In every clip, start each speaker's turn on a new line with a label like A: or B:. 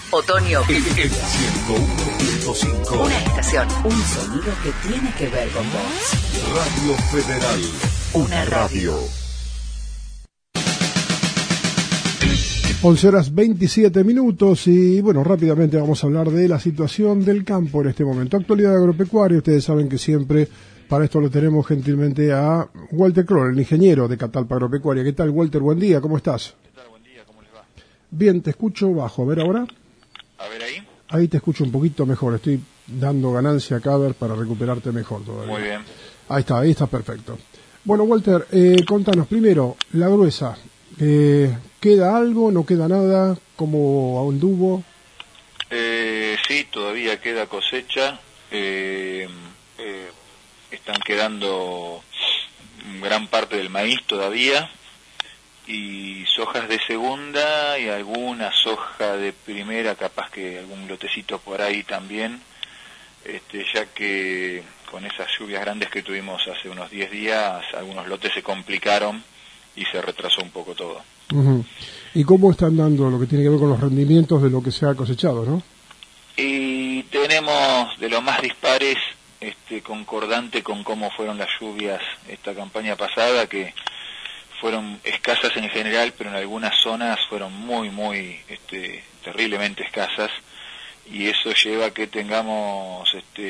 A: Otoño.
B: El 101.5.
A: Una estación, un sonido que tiene que ver con vos.
B: Radio Federal. Una radio.
C: 11:27 y bueno, rápidamente vamos a hablar de la situación del campo en este momento. Actualidad agropecuaria, ustedes saben que siempre para esto lo tenemos gentilmente a Walter Kroll, el ingeniero de Catalpa Agropecuaria. ¿Qué tal, Walter? Buen día, ¿cómo estás?
D: ¿Qué tal? Buen día, ¿cómo les va?
C: Bien, te escucho bajo, a ver ahora.
D: A ver ahí.
C: Ahí te escucho un poquito mejor, estoy dando ganancia acá a ver para recuperarte mejor todavía.
D: Muy bien.
C: Ahí está perfecto. Bueno, Walter, contanos primero, la gruesa. ¿Queda algo? ¿No queda nada? ¿Cómo anduvo?
D: Sí, todavía queda cosecha. Están quedando gran parte del maíz todavía y sojas de segunda y alguna soja de primera, capaz que algún lotecito por ahí también, ya que con esas lluvias grandes que tuvimos hace unos 10 días, algunos lotes se complicaron y se retrasó un poco todo.
C: Uh-huh. ¿Y cómo están dando lo que tiene que ver con los rendimientos de lo que se ha cosechado, no?
D: Y tenemos de lo más dispares, concordante con cómo fueron las lluvias esta campaña pasada, que fueron escasas en general, pero en algunas zonas fueron muy terriblemente escasas, y eso lleva a que tengamos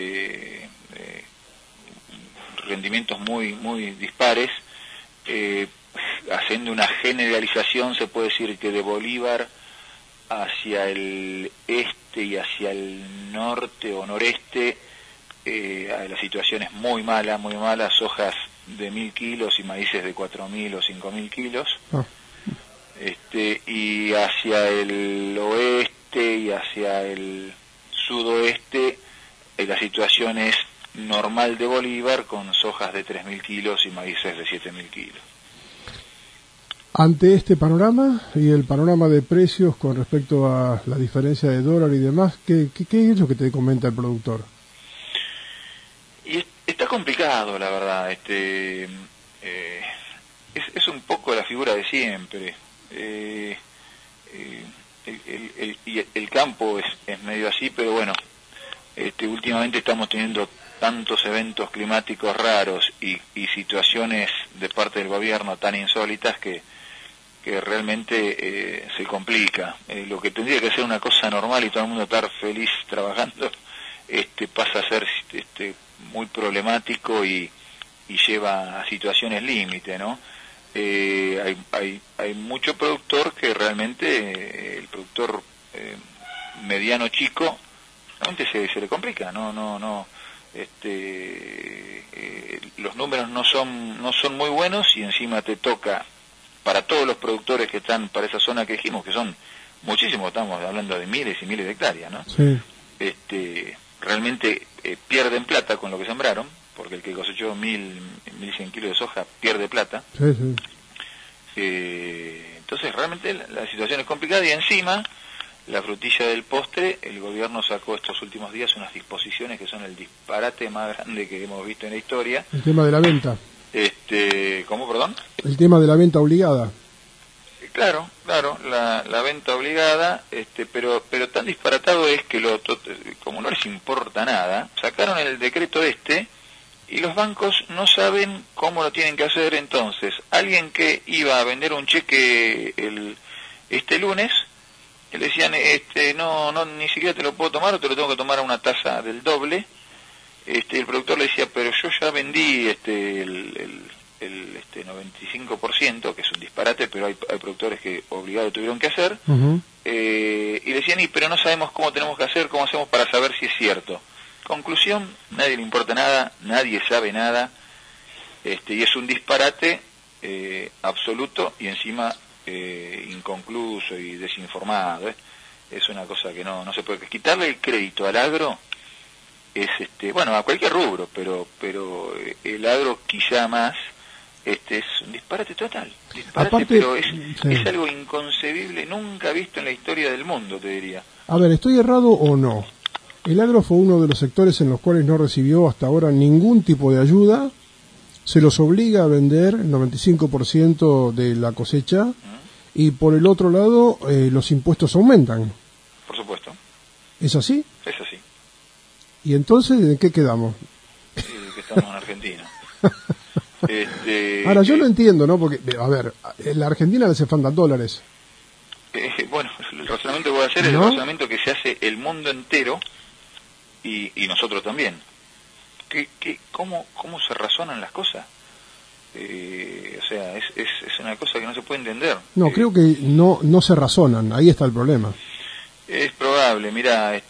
D: rendimientos muy dispares. Haciendo una generalización, se puede decir que de Bolívar hacia el este y hacia el norte o noreste, la situación es muy mala, hojas de 1.000 kilos y maíces de 4.000 o 5.000 kilos. Y hacia el oeste y hacia el sudoeste, la situación es normal de Bolívar, con sojas de 3.000 kilos y maíces de 7.000 kilos.
C: Ante este panorama y el panorama de precios con respecto a la diferencia de dólar y demás, ¿qué es lo que te comenta el productor?
D: Y está complicado, la verdad. Es un poco la figura de siempre. El campo es medio así, pero bueno, últimamente estamos teniendo tantos eventos climáticos raros y situaciones de parte del gobierno tan insólitas que realmente se complica. Lo que tendría que ser una cosa normal y todo el mundo estar feliz trabajando, pasa a ser muy problemático y lleva a situaciones límite, ¿no? Hay mucho productor que realmente, el productor mediano chico, realmente se le complica, los números no son muy buenos, y encima te toca, para todos los productores que están para esa zona que dijimos, que son muchísimos, estamos hablando de miles y miles de hectáreas, ¿no?
C: Sí.
D: Realmente pierden plata con lo que sembraron, porque el que cosechó 1.100 kilos de soja pierde plata.
C: Sí.
D: Entonces realmente la situación es complicada, y encima, la frutilla del postre, el gobierno sacó estos últimos días unas disposiciones que son el disparate más grande que hemos visto en la historia.
C: El tema de la venta.
D: ¿Cómo, perdón?
C: El tema de la venta obligada.
D: Claro, la venta obligada, pero tan disparatado es que como no les importa nada, sacaron el decreto y los bancos no saben cómo lo tienen que hacer. Entonces, alguien que iba a vender un cheque este lunes, le decían, no, ni siquiera te lo puedo tomar, o te lo tengo que tomar a una tasa del doble. El productor le decía, pero yo ya vendí el 95%, que es un disparate, pero hay productores que obligados tuvieron que hacer.
C: Uh-huh.
D: Y le decían, pero no sabemos cómo tenemos que hacer, cómo hacemos para saber si es cierto. Conclusión, nadie le importa nada, nadie sabe nada, y es un disparate absoluto, y encima inconcluso y desinformado. Es una cosa que no se puede. Quitarle el crédito al agro es, a cualquier rubro, pero el agro quizá más, es un disparate total. Aparte, pero es algo inconcebible, nunca visto en la historia del mundo, te diría.
C: A ver, ¿estoy errado o no? El agro fue uno de los sectores en los cuales no recibió hasta ahora ningún tipo de ayuda. Se los obliga a vender el 95% de la cosecha, y por el otro lado los impuestos aumentan.
D: Por supuesto.
C: ¿Es así?
D: Es así.
C: ¿Y entonces de qué quedamos?
D: Que estamos en Argentina.
C: Ahora, yo lo entiendo, ¿no? Porque, a ver, en la Argentina le hace falta dólares.
D: Bueno, el razonamiento que voy a hacer es el razonamiento que se hace el mundo entero y nosotros también. ¿Cómo se razonan las cosas? O sea, es una cosa que no se puede entender.
C: No, creo que no se razonan, ahí está el problema.
D: Es probable, mira,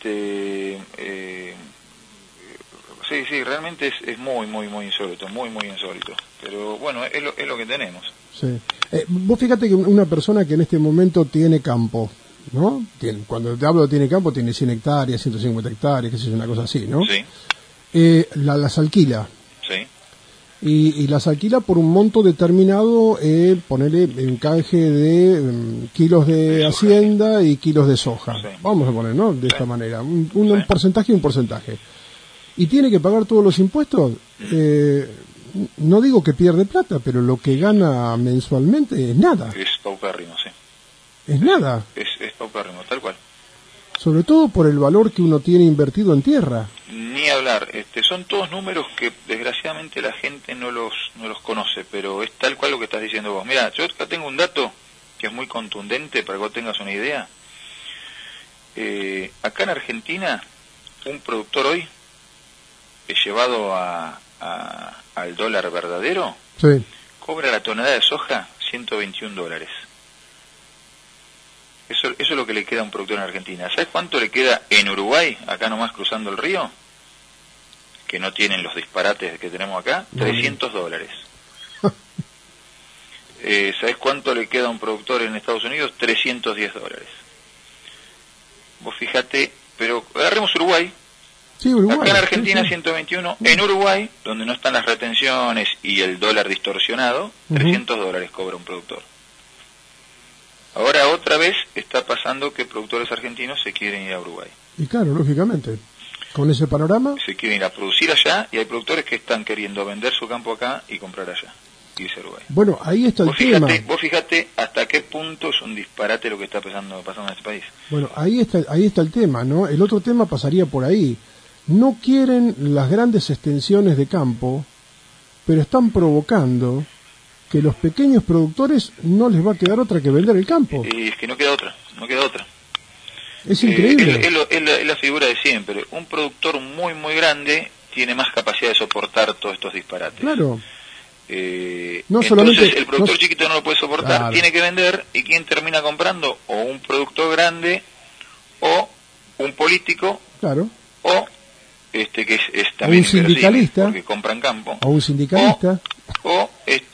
D: sí, realmente es muy insólito, muy insólito. Pero bueno, es lo que tenemos.
C: Sí. Vos fíjate que una persona que en este momento tiene campo, ¿no? Cuando te hablo de tiene campo, tiene 100 hectáreas, 150 hectáreas, que es una cosa así, ¿no?
D: Sí.
C: Las alquila.
D: Sí.
C: Y las alquila por un monto determinado, ponerle en canje de kilos de hacienda y kilos de soja. Sí. Vamos a poner, ¿no? De esta manera. Un porcentaje y un porcentaje. Y tiene que pagar todos los impuestos. No digo que pierde plata, pero lo que gana mensualmente es nada.
D: Es paupérrimo, sí.
C: Es nada.
D: Es paupérrimo, tal cual.
C: Sobre todo por el valor que uno tiene invertido en tierra.
D: Ni hablar, son todos números que desgraciadamente la gente no los conoce, pero es tal cual lo que estás diciendo vos. Mira, yo acá tengo un dato que es muy contundente para que vos tengas una idea. Acá en Argentina, un productor hoy, llevado al dólar verdadero,
C: sí,
D: cobra la tonelada de soja $121. Eso es lo que le queda a un productor en Argentina. ¿Sabes cuánto le queda en Uruguay, acá nomás cruzando el río? Que no tienen los disparates que tenemos acá, $300. ¿Sabes cuánto le queda a un productor en Estados Unidos? $310. Vos fijate, pero agarremos Uruguay.
C: Sí, Uruguay.
D: Acá en Argentina
C: sí.
D: 121, en Uruguay, donde no están las retenciones y el dólar distorsionado, $300 cobra un productor. Ahora otra vez está pasando que productores argentinos se quieren ir a Uruguay.
C: Y claro, lógicamente, con ese panorama...
D: Se quieren ir a producir allá y hay productores que están queriendo vender su campo acá y comprar allá, irse a Uruguay.
C: Bueno, ahí está el tema.
D: Vos fíjate hasta qué punto es un disparate lo que está pasando en este país.
C: Bueno, ahí está el tema, ¿no? El otro tema pasaría por ahí. No quieren las grandes extensiones de campo, pero están provocando que los pequeños productores no les va a quedar otra que vender el campo.
D: Y es que no queda otra.
C: Es increíble.
D: Es la figura de siempre. Un productor muy grande tiene más capacidad de soportar todos estos disparates.
C: Claro.
D: Entonces el productor chiquito no lo puede soportar, claro, tiene que vender, y ¿quién termina comprando? O un productor grande, o un político,
C: claro,
D: o que es también
C: un sindicalista,
D: porque compran campo,
C: o un sindicalista,
D: o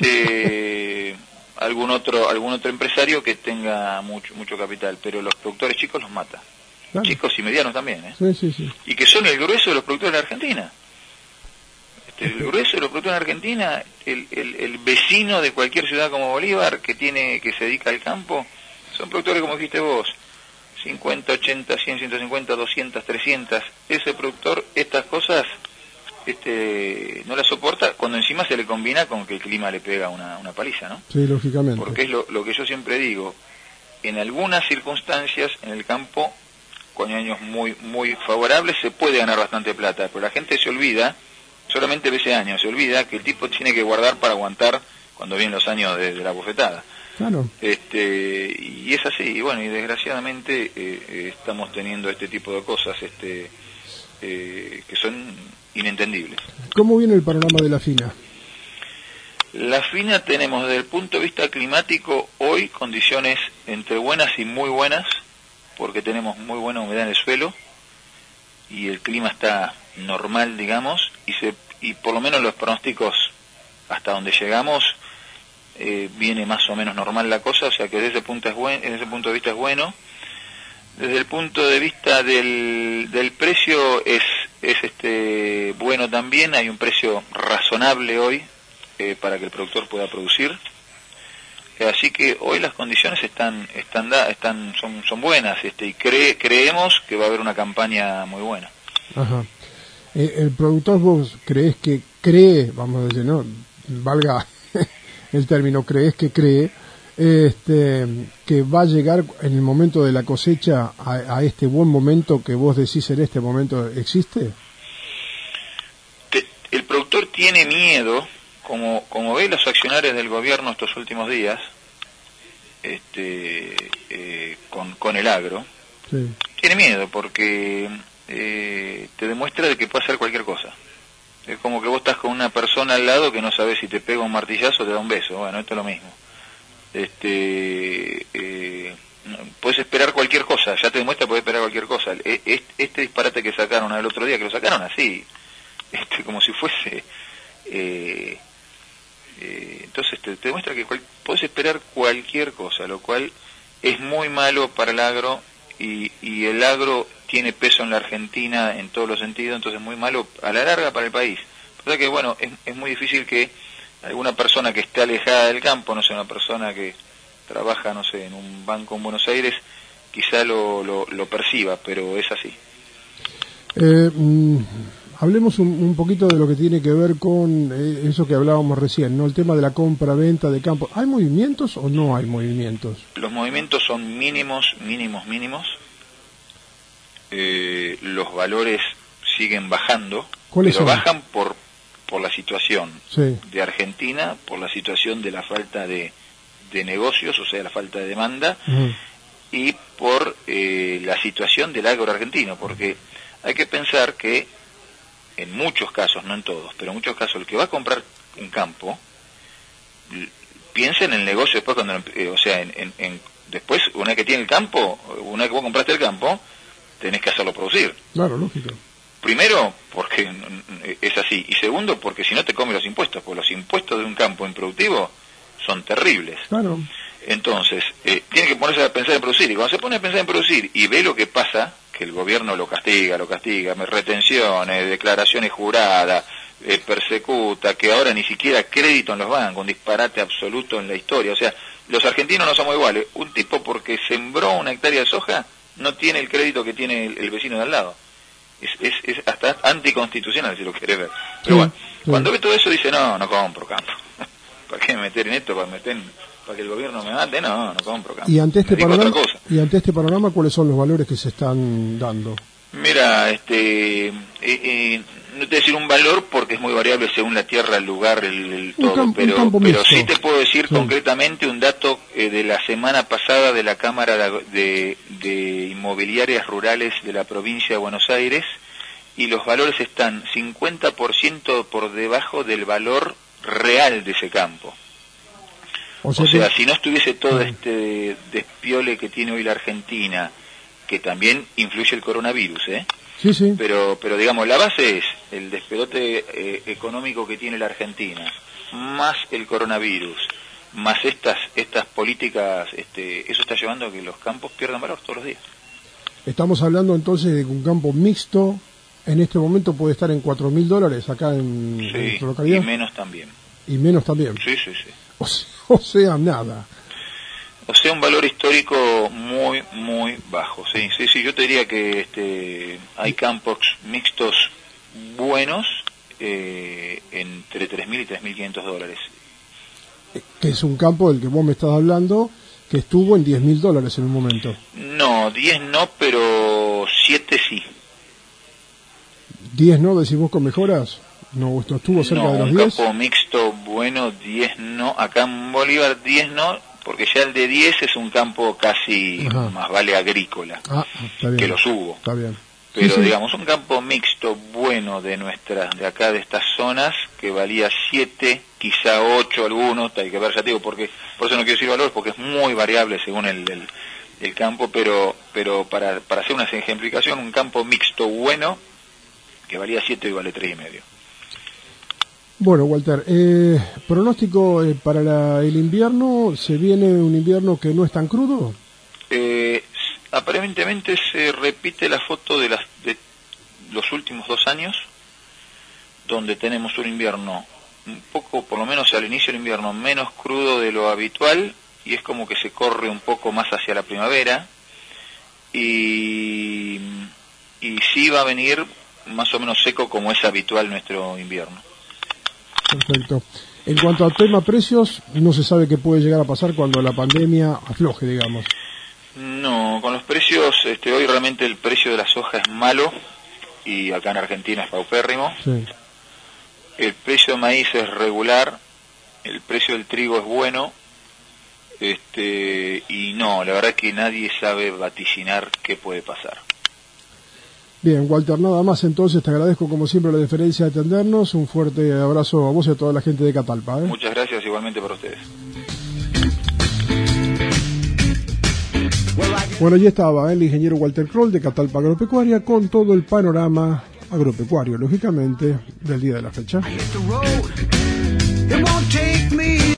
D: algún otro empresario que tenga mucho capital, pero los productores chicos los mata. Claro. Chicos y medianos también,
C: sí.
D: Y que son el grueso de los productores de la Argentina. El grueso de los productores de Argentina, el vecino de cualquier ciudad como Bolívar que se dedica al campo, son productores como dijiste vos, 50, 80, 100, 150, 200, 300. Ese productor estas cosas no las soporta cuando encima se le combina con que el clima le pega una paliza, ¿no?
C: Sí, lógicamente.
D: Porque es lo que yo siempre digo, en algunas circunstancias en el campo, con años muy favorables, se puede ganar bastante plata, pero la gente se olvida, solamente ve ese año, se olvida que el tipo tiene que guardar para aguantar cuando vienen los años de la bofetada.
C: Claro.
D: Y es así, y bueno, y desgraciadamente estamos teniendo este tipo de cosas que son inentendibles.
C: ¿Cómo viene el panorama de la fina?
D: La fina tenemos desde el punto de vista climático hoy condiciones entre buenas y muy buenas, porque tenemos muy buena humedad en el suelo y el clima está normal, digamos, y por lo menos los pronósticos hasta donde llegamos viene más o menos normal la cosa, o sea que desde ese punto de vista es bueno. Desde el punto de vista del precio es bueno también, hay un precio razonable hoy para que el productor pueda producir. Así que hoy las condiciones son buenas, y creemos que va a haber una campaña muy buena.
C: Ajá. El productor, ¿vos crees que cree, vamos a decir, no, valga el término, crees que cree que va a llegar en el momento de la cosecha a este buen momento que vos decís en este momento existe?
D: El productor tiene miedo, como ve los accionarios del gobierno estos últimos días, con el agro,
C: Sí.
D: tiene miedo porque te demuestra de que puede hacer cualquier cosa. Es como que vos estás con una persona al lado que no sabes si te pega un martillazo o te da un beso. Bueno, esto es lo mismo. Puedes esperar cualquier cosa, ya te demuestra que puedes esperar cualquier cosa. Este disparate que sacaron el otro día, que lo sacaron así, como si fuese... entonces te demuestra que puedes esperar cualquier cosa, lo cual es muy malo para el agro, y el agro tiene peso en la Argentina en todos los sentidos, entonces muy malo a la larga para el país. O sea que bueno, es muy difícil que alguna persona que esté alejada del campo, no sé, una persona que trabaja, no sé, en un banco en Buenos Aires, quizá lo perciba, pero es así.
C: Hablemos un poquito de lo que tiene que ver con eso que hablábamos recién, ¿no? El tema de la compra-venta de campo. ¿Hay movimientos o no hay movimientos?
D: Los movimientos son mínimos. Los valores siguen bajando, pero
C: son?
D: bajan por la situación
C: Sí.
D: de Argentina, por la situación de la falta de negocios, o sea, la falta de demanda, y por la situación del agro argentino, porque hay que pensar que en muchos casos, no en todos, pero en muchos casos el que va a comprar un campo piensa en el negocio después, cuando después, una vez que tiene el campo, una vez que vos compraste el campo, tenés que hacerlo producir.
C: Claro, lógico.
D: Primero, porque es así, y segundo, porque si no te come los impuestos, porque los impuestos de un campo improductivo son terribles.
C: Claro.
D: Entonces, tiene que ponerse a pensar en producir, y cuando se pone a pensar en producir y ve lo que pasa, que el gobierno lo castiga, retenciones, declaraciones juradas, persecuta, que ahora ni siquiera crédito en los bancos, un disparate absoluto en la historia. O sea, los argentinos no somos iguales. Un tipo porque sembró una hectárea de soja no tiene el crédito que tiene el vecino de al lado. Es hasta anticonstitucional, si lo querés ver. Pero bueno, cuando ve todo eso dice, no compro campo. ¿Para qué me meter en esto? ¿Para que el gobierno me mate? No compro campo.
C: Y ante este panorama, ¿cuáles son los valores que se están dando?
D: Mira, no te voy a decir un valor porque es muy variable según la tierra, el lugar, el todo, pero sí te puedo decir concretamente un dato de la semana pasada de la Cámara de Inmobiliarias Rurales de la provincia de Buenos Aires, y los valores están 50% por debajo del valor real de ese campo. O sea, si no estuviese todo este despiole que tiene hoy la Argentina, que también influye el coronavirus,
C: Sí.
D: Pero digamos, la base es el despelote económico que tiene la Argentina, más el coronavirus, más estas políticas, eso está llevando a que los campos pierdan valor todos los días.
C: Estamos hablando entonces de que un campo mixto en este momento puede estar en $4.000 acá en nuestra localidad.
D: Y menos también.
C: Y menos también.
D: Sí.
C: O sea, nada.
D: O sea, un valor histórico muy, muy bajo. Sí, yo te diría que hay campos mixtos buenos entre $3.000 y $3.500.
C: Que es un campo del que vos me estás hablando, que estuvo en $10.000 en un momento.
D: No, 10 no, pero 7 sí.
C: ¿10 no decís vos con mejoras? No, esto estuvo cerca de los 10.
D: Un campo mixto bueno, 10 no. Acá en Bolívar 10 no, porque ya el de 10 es un campo casi más vale agrícola,
C: está bien,
D: que los hubo.
C: Está bien.
D: Pero digamos, un campo mixto bueno de acá de estas zonas, que valía 7, quizá 8 algunos, hay que ver, ya te digo, porque por eso no quiero decir valores, porque es muy variable según el campo, pero para hacer una ejemplificación, un campo mixto bueno, que valía 7 y vale 3,5.
B: Bueno, Walter, pronóstico para el invierno, ¿se viene un invierno que no es tan crudo?
D: Aparentemente se repite la foto de los últimos 2 años, donde tenemos un invierno un poco, por lo menos al inicio del invierno, menos crudo de lo habitual, y es como que se corre un poco más hacia la primavera, y sí va a venir más o menos seco como es habitual nuestro invierno.
C: Perfecto.
B: En cuanto al tema precios, no se sabe qué puede llegar a pasar cuando la pandemia afloje, digamos.
D: No, con los precios, hoy realmente el precio de la soja es malo y acá en Argentina es paupérrimo.
B: Sí.
D: El precio de maíz es regular, el precio del trigo es bueno, y no, la verdad que nadie sabe vaticinar qué puede pasar.
B: Bien, Walter, nada más entonces, te agradezco como siempre la deferencia de atendernos, un fuerte abrazo a vos y a toda la gente de Catalpa.
D: Muchas gracias, igualmente para ustedes.
B: Bueno, allí estaba el ingeniero Walter Kroll de Catalpa Agropecuaria con todo el panorama agropecuario, lógicamente, del día de la fecha.